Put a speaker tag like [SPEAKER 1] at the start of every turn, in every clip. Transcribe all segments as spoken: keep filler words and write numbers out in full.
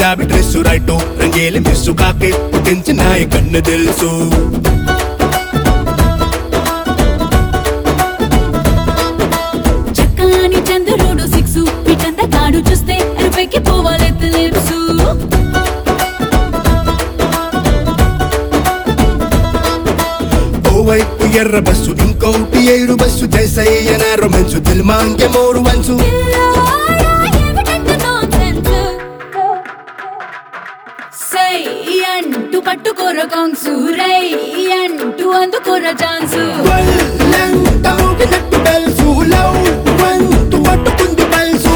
[SPEAKER 1] Punjabi dress right రంగేలి miss కాకే పుట్టించిన కన్ను తెలుసు
[SPEAKER 2] చక్కని చంద్రుడు సిక్సు పిటంద కాడు చూస్తే ఎరుపెక్కి పోవాలెత్తలేసు
[SPEAKER 1] ఓవైపు ఎర్ర బస్సు ఇంకోటి ఏడు బస్సు జైసయ్యన రొమాన్సు దిల్ మాంగే మోరు వన్సు
[SPEAKER 2] సై అంటూ పట్టుకోర కాంగ్సు రై అంటూ అందుకోర ఛాన్సు
[SPEAKER 1] వల్లంతా ఊగినట్టు బెల్సు లవ్ వంతు పట్టుకుంది బల్సు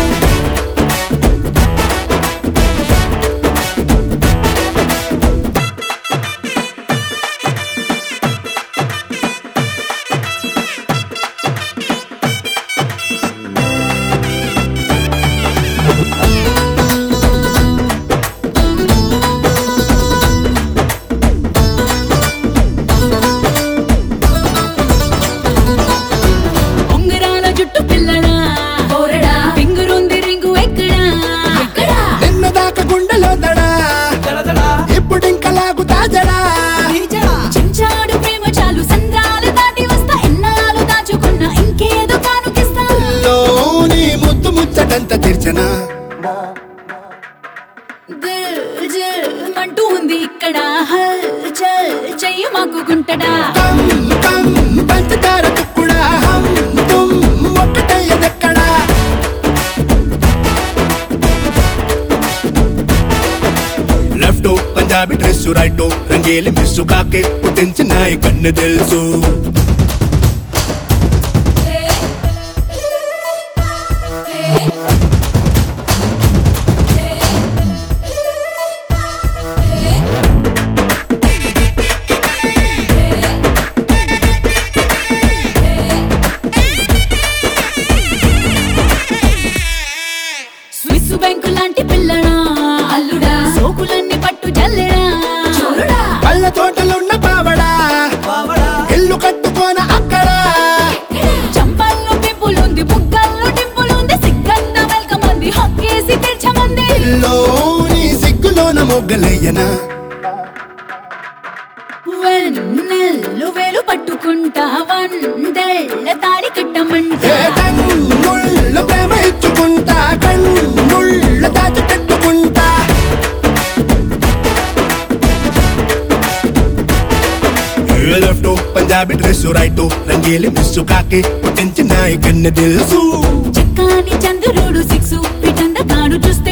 [SPEAKER 1] ముచ్చటంత తీర్చనా
[SPEAKER 2] దిల్ జిల్ మంటూ ఉంది ఇక్కడ హల్ చల్ చెయ్యి మగ్గుకుంటడా
[SPEAKER 1] కమ్ కమ్ పంచదార తుక్కుడా హమ్ తుమ్ ఒక్కటయ్యదెక్కడా లెఫ్ట్ పంజాబీ డ్రెస్సు రైటు రంగేలి మిస్సు కాకే పుట్టించిన కన్ను తెలుసు
[SPEAKER 2] బ్యాంకు లాంటి పిల్లడా అల్లుడా సోకులన్నీ పట్టు జల్లెడా చూరుడా
[SPEAKER 1] పళ్ళ తోటలున్న పావడా ఇల్లు కట్టుకోన అక్కడ
[SPEAKER 2] చంపల్లో పింపులుంది బుగ్గల్లో టింపులుంది సిగ్గంత వెల్కమ్ అంది హక్కేసి తెల్చమంది
[SPEAKER 1] లోని సిగ్గులోన మొగ్గలయ్యనా
[SPEAKER 2] వెన్నెల్లు వేలు పట్టుకుంటా వందెళ్ళ తాడి కట్టమంటా
[SPEAKER 1] కన్నుళ్ళ ప్రేమ ఇచ్చుకుంటా కన్నుళ్ళ దాచి పెట్టుకుంటా లెఫ్ట్ పంజాబీ డ్రెస్సు రైటు రంగేలి మిస్సు కాకి పుట్టించిన కన్ను తెలుసు
[SPEAKER 2] చక్కని చంద్రుడు సిక్సు పిటంద కాడు చూస్తే